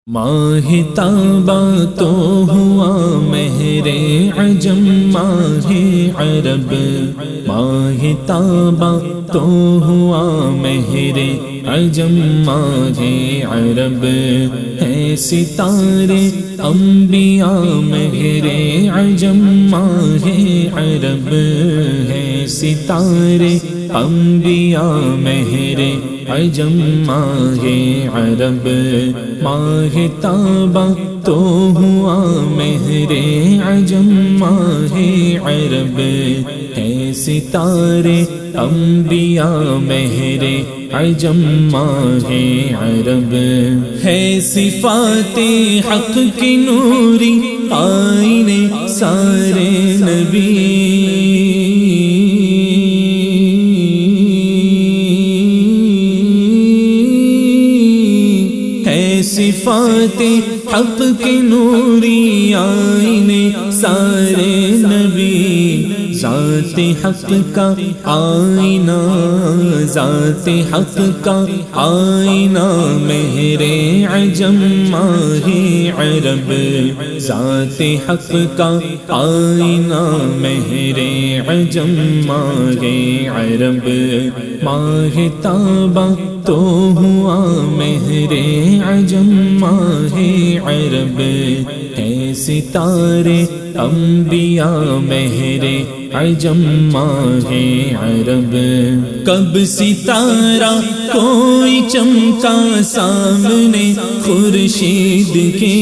ماہ تابا تو ہوا مہر عجم ماہ عرب، ماہ تابا تو ہوا مہر عجم ماہ عرب، ہے ستارے انبیاء مہر عجم ماہ عرب، ہے ستارے انبیاء مہر عجم ماہ عرب، ماہ تابا تو ہوا مہر عجم ماہ عرب، ہے ستارے انبیاء مہر عجم ماہ عرب، ہے صفات حق کی نوری آئینے سارے نبی، صفات حق کے نوری آئینے سارے نبی، ذات حق کا آئینہ، ذات حق کا آئینہ مہر عجم ماہ عرب، ذات حق کا آئینہ مہر عجم ماہ عرب، ماہ تابا تو ہوا مہر عجم ماہ عرب، ہے ستارے انبیاء مہر عجم ماہ عرب، کب ستارہ کوئی چمکا سامنے خورشید کے،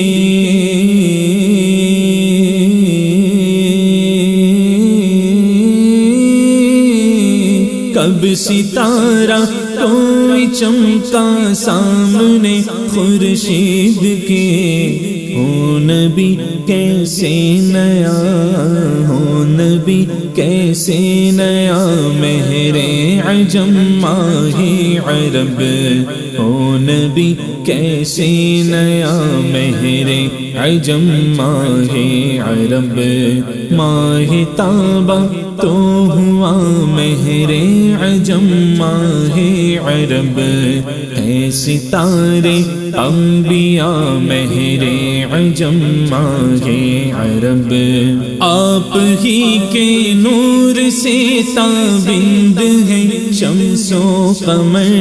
کب ستارہ کوئی چمکا سامنے خورشید کے، ہو نبی کیسے نیا، ہو نبی کیسے نیا مہر عجم ماہ عرب، ہو نبی کیسے نیا مہر عجم ماہ عرب، ماہ تابا تو ہوا مہر عجم ماہ عرب، ہے ستارے انبیاء مہر عجم ماہ عرب، آپ ہی کے نور سے تابند ہے شمس و قمر،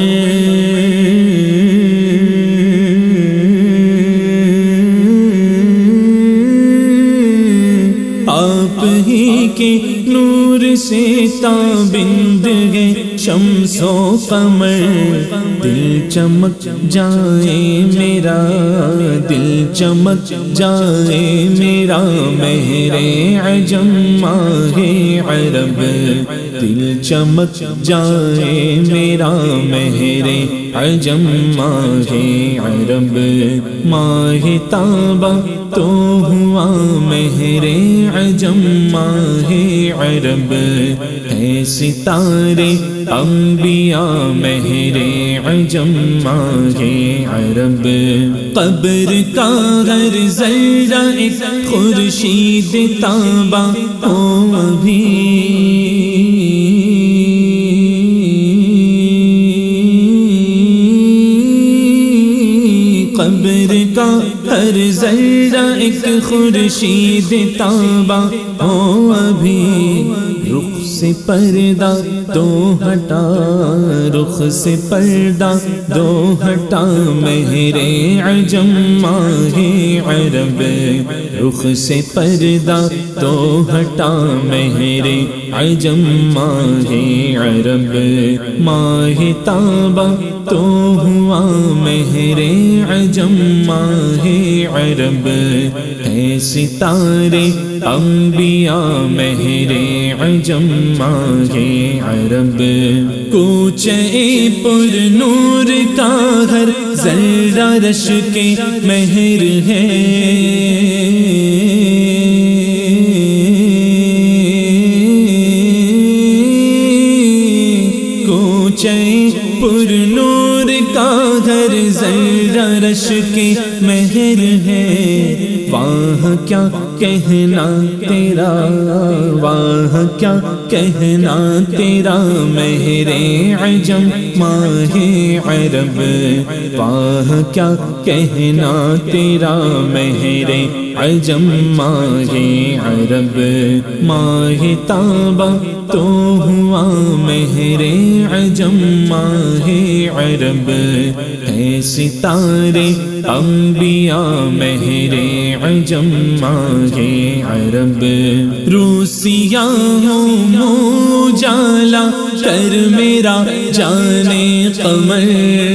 آپ ہی کے نور سے تابند ہے شمس و قمر، دل چمک جائے میرا، دل چمک جائے میرا مہر عجم ماہ عرب، دل چمک جائے میرا مہر عجم ماہ عرب، ماہ تابا تو ہوا مہر عجم ماہ عرب، ہے ستارے انبیاء مہر عجم ماہ عرب، قبر کا ہر ذرہ ایک خورشید تابا ہو ابھی، قبر کا ہر ذرہ ایک خورشید تابا ہو ابھی، رخ سے پردہ دو ہٹا، رخ سے پردہ دو ہٹا مہر عجم ماہ عرب، رخ سے پردہ دو ہٹا مہر عجم ماہ عرب، ماہ تابا تو ہوا مہر عجم ماہ عرب، ہے ستارے انبیاء مہر عجم ماہ عرب، کوچے پر نور کا ہر ذرہ رش کے مہر ہے، کوچے پر نور کا ہر ذرہ رش کے مہر ہے، واہ کیا کہنا تیرا، واہ کیا کہنا تیرا مہر عجم ماہ عرب، واہ کیا کہنا تیرا مہر عجم ماہ عرب، ماہ تابہ تو ہوا مہر عجم ماہ عرب، ہے ستارے انبیاء مہر عجم ماہ عرب، روسیاں ہوں اجالا کر میرا جانے قمر،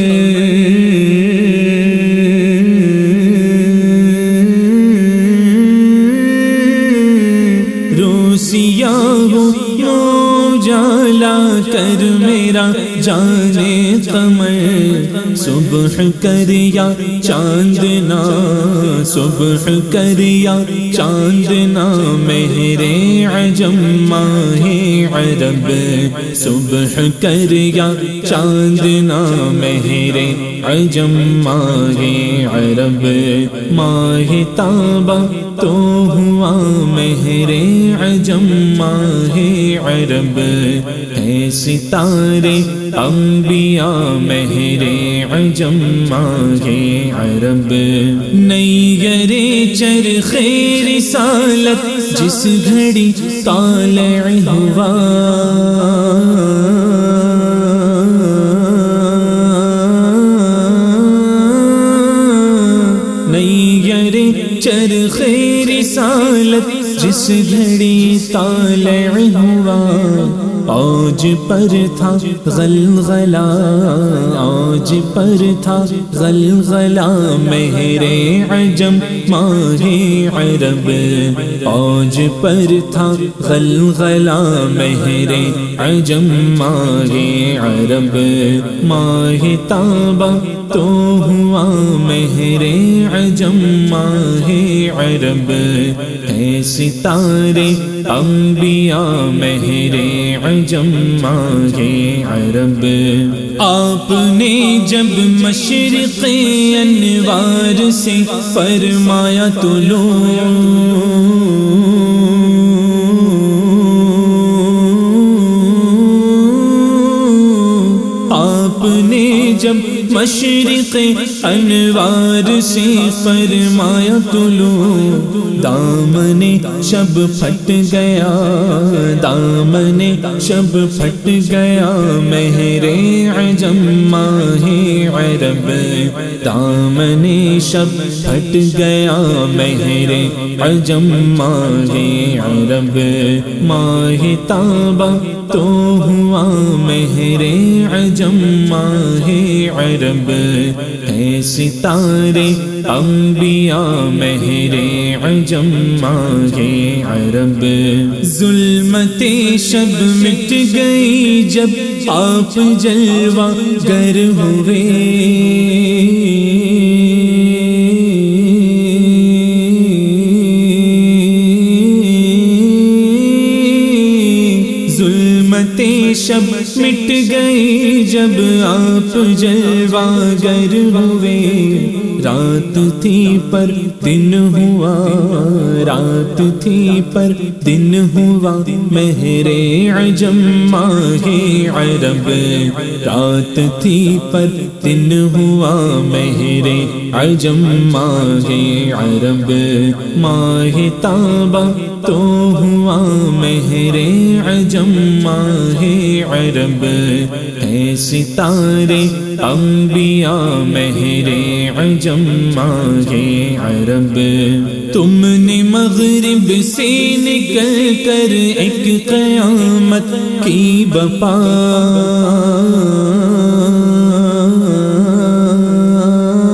اجالا کر میرا جانے قمر، صبح کر یا چاندنا، صبح کر یا چاندنا مہر عجم ماہ عرب، صبح کر یا چاندنا مہر عجم ماہ عرب، ماہ تابہ تو ہوا مہر عجم ماہ عرب، ہے ستارے انبیاء مہر عجم ماہ عرب، نیر چرخ رسالت جس گھڑی طالع ہوا، نیر چرخ رسالت جس گھڑی طالع ہوا، آج پر تھا غلغلہ، آج پر تھا غلغلہ مہر عجم ماہ عرب، آج پر تھا غلغلہ مہر عجم ماہ عرب، ماہ تابہ تو ہوا مہر عجم ماہ عرب، ہے ستارے انبیاء مہر عجم ماہ عرب، آپ نے جب مشرق انوار سے فرمایا طلوع، آپ نے جب مشرق انوار سے فرمایا طلوع، دامن شب پھٹ گیا، دامن شب پھٹ گیا مہر عجم ماہ عرب، دامن شب پھٹ گیا مہر عجم ماہ عرب، ماہ تابہ تو ہوا مہر عجم ماہ عرب، ہے ستارے انبیاء مہر عجم ماہ عرب، ظلمت شب مٹ گئی جب آپ جلوہ گر ہوئے، ظلمت شب مٹ گئی جب آپ جلوہ گر ہوئے، رات تھی پر دن ہوا، رات تھی پر دن ہوا مہر عجم ماہ عرب، رات تھی پر دن ہوا مہر عجم ماہ عرب، ماہ تابہ تو ہوا مہر عجم ماہ عرب، ہے ستارے انبیاء مہر عجم ماہ عرب، تم نے مغرب سے نکل کر ایک قیامت کی بپا،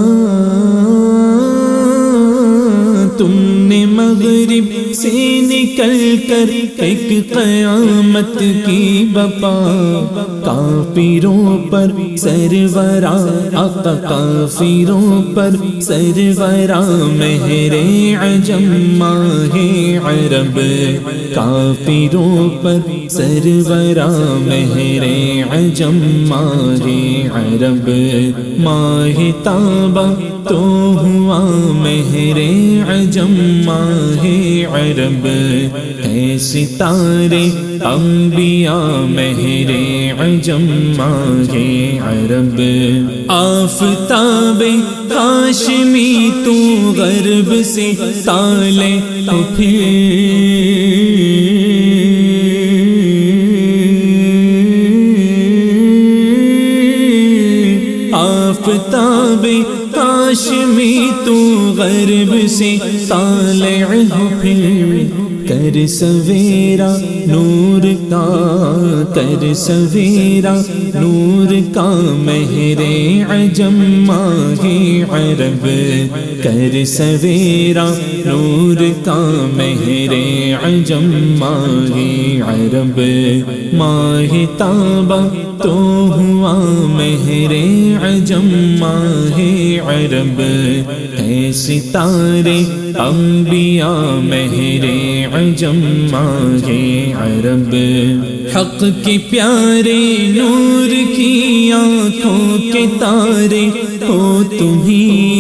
تم نے مغرب سے نکل نکل کر ایک قیامت کی بپا، کافروں پر سرورا آقا، کافروں پر سرورا مہر عجم ماہ عرب، کافروں پر سرورا مہر عجم ماہ عرب، ماہ تابہ تو ہوا مہر عجم ماہ عرب، ہے ستارے انبیاء مہر عجم ماہ عرب، آفتاب ہاشمی تو غرب سے طالع آفتاب ہاشمی تو غرب سے طالع ہو، پھر کر سویرا نور کا، کر سویرا نور کا مہر عجم ماہ عرب، کر سویرا نور کا مہر عجم ماہ عرب، ماہ تابہ تو ہوا مہر عجم ماہ عرب، ہے ستارے انبیاء مہر عجم ماہ عرب، حق کے پیارے نور کی آنکھوں کے تارے ہو تمہیں،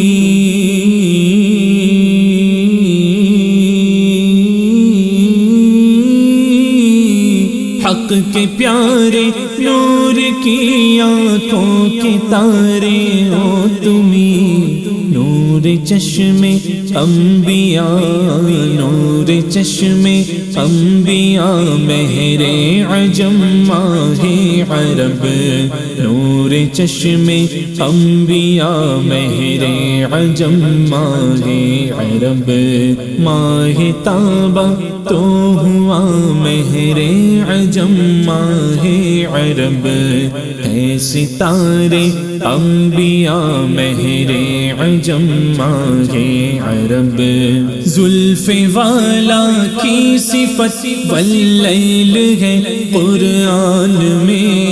حق کے پیارے نور کی آنکھوں کے تارے ہو تمہیں، نور چشم انبیاء، نور چشم انبیاء مہر عجم ماہ عرب، نور چشم انبیاء مہر عجم ماہ عرب، ماہ تابہ تو ہوا مہر عجم ماہ عرب، ہے ستارے انبیاء مہر عجم ماہ عرب، زلف والا کی صفت واللیل ہے قرآن میں،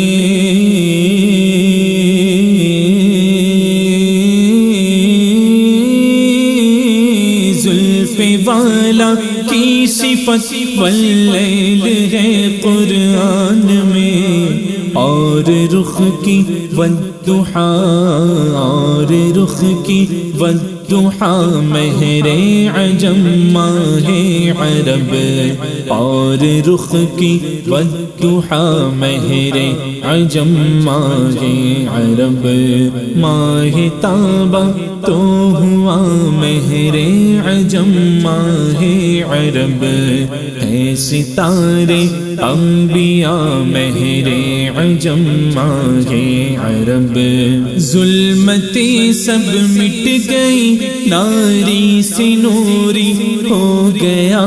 زلف والا کی صفت واللیل ہے قرآن میں، اور رخ کی والضحا، اور رخ کی والضحا مہر عجم ماہ عرب، اور رخ کی والضحا مہر عجم ماہ عرب، ماہ تابہ تو ہوا مہر عجم ماہ عرب، ہے ستارے انبیاء مہر عجم ماہ عرب، ظلمتیں سب مٹ گئی ناری سے نوری ہو گیا،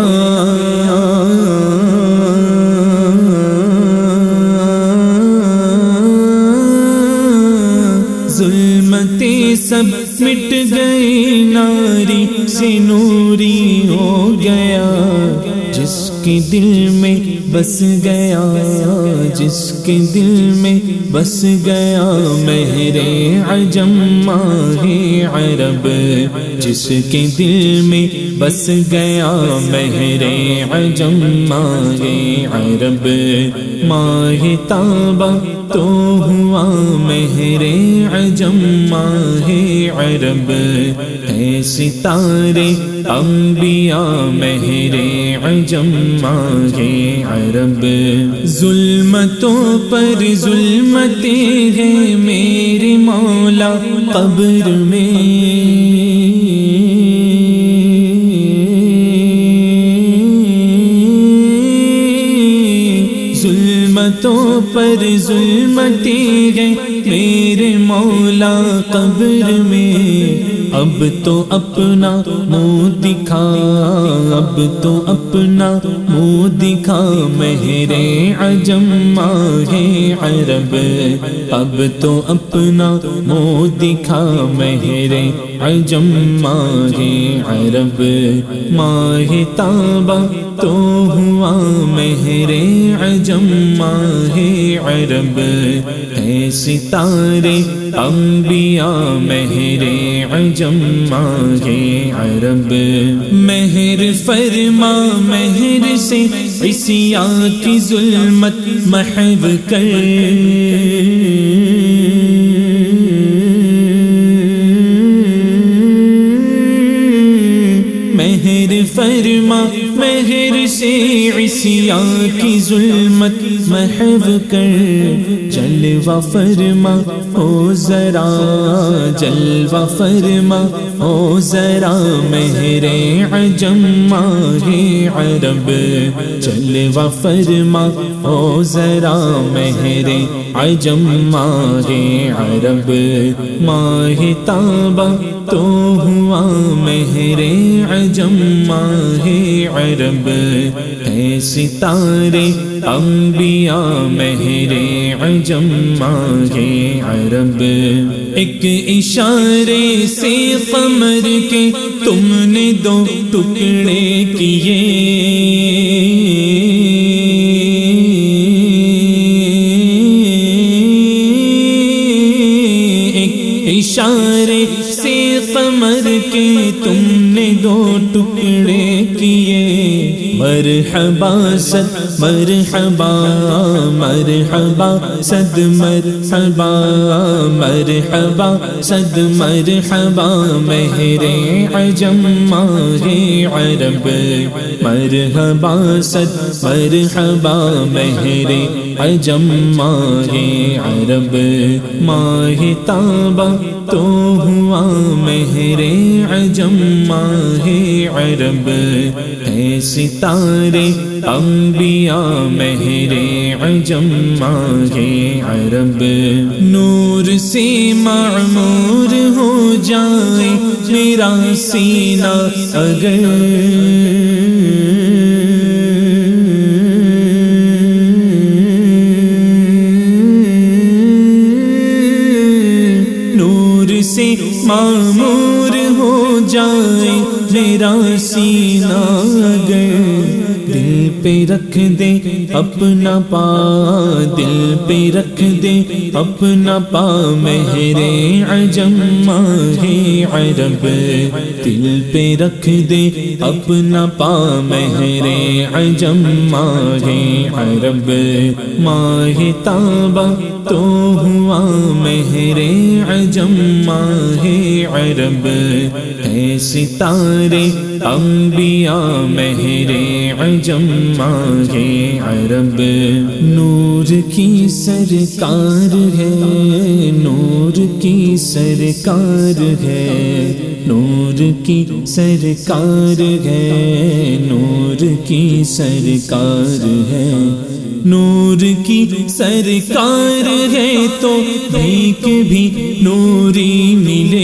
ظلمتیں سب مٹ گئی ناری سے نوری ہو گیا، جس کے دل میں بس گیا، جس کے دل میں بس گیا مہر عجم ماہ عرب، جس کے دل میں بس گیا مہر عجم ماہ عرب، ماہ تابہ تو ہوا مہر عجم ماہ عرب، ہے ستارے انبیاء مہر عجم ماہ عرب، ظلمتوں پر ظلمتیں ہیں میرے مولا قبر میں، ظلمتوں پر ظلمتیں ہیں میرے مولا قبر میں، اب تو اپنا منہ دکھا، اب تو اپنا منہ دکھا مہر عجم ماہ عرب، اب تو اپنا منہ دکھا مہر عجم ماہ عرب، ماہ تابہ تو ہوا مہر عجم ماہ عرب ہے ستارے انبیاء مہر عجم ماہ عرب مہر فرما مہر سے عصیاں کی ظلمت محو کر مہر فرما مہر سے عصیاں کی ظلمت محو کر جلوہ فرما او ذرا جلوہ فرما او ذرا مہر عجم ماہ عرب جلوہ فرما او ذرا مہر عجم ماہ عرب ماہ تابہ تو ہوا مہر عجم ماہ عرب ہے ستارے انبیاء مہر عجم ماہ عرب ایک اشارے سے قمر کے تم نے دو ٹکڑے کیے اشارے سے قمر کے تم نے دو ٹکڑے کیے مرحبا صد مرحبا مرحبا صد مرحبا مرحبا صد مرحبا مہر عجم ماہ عرب مرحبا صد مرحبا مہر عجم ماہ عرب ماہ تابہ تو ہوا مہر عجم ماہ عرب ہے ستارے انبیاء مہر عجم ماہ عرب نور سے معمور ہو جائے میرا سینہ اگر سے معمور ہو جائے میرا سینہ اگر دل پہ رکھ دے اپنا پا دل پہ رکھ دے اپنا پا مہر عجم ماہ عرب دل پہ رکھ دے اپنا پا مہر عجم ماہ عرب ماہ تابہ تو ہوا مہر عجم ماہ عرب ہے ستارے انبیاء مہر عجم ماہ عرب نور کی سرکار ہے نور کی سرکار ہے نور کی سرکار ہے نور کی سرکار ہے نور کی سرکار ہے تو بھیک بھی نوری ملے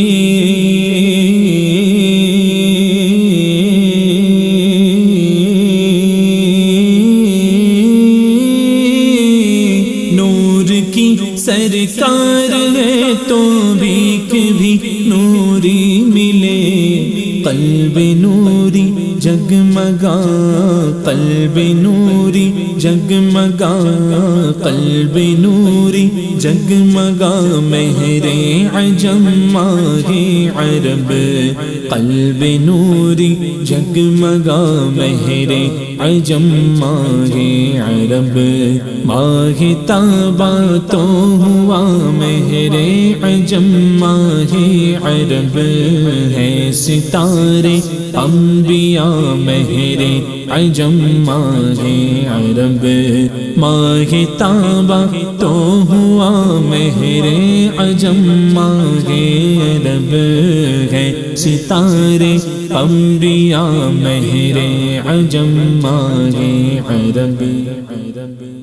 نور کی سرکار ہے تو بھیک بھی نوری ملے قلب نوری جگمگا قلب نوری جگمگا قلب نوری جگمگا مہر عجم ماہ عرب قلب نوری جگمگا مہر عجم ماہ عرب ماہ تابہ تو ہوا مہر عجم ماہ عرب ہے ستارے انبیاء مہر عجم ماہ عرب ماہ تابہ تو ہوا مہر عجم ماہ عرب ہے ستارے انبیاء مہر عجم ماہ عرب